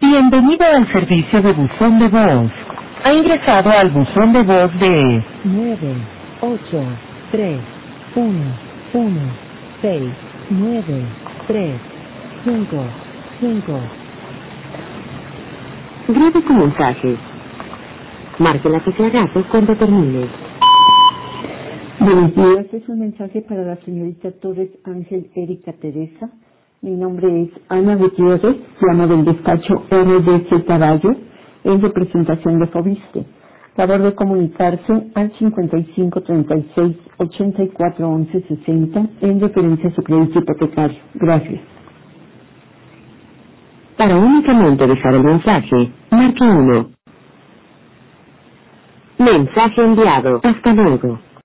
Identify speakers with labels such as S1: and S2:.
S1: Bienvenido al servicio de buzón de voz. Ha ingresado al buzón de voz de
S2: 9, 8, 3, 1, 1, 6, 9, 3, 5, 5.
S3: Grabe tu mensaje. Marque la tecla gato cuando termine.
S4: Buenos días, es un mensaje para la señorita Torres Ángel Erika Teresa. Mi nombre es Ana Gutiérrez, llamo del despacho RDC Caballo, en representación de Fobiste. Favor de comunicarse al 55 36 84 11 60 en referencia a su crédito hipotecario. Gracias.
S3: Para únicamente dejar el mensaje, marque 1. Mensaje enviado. Hasta luego.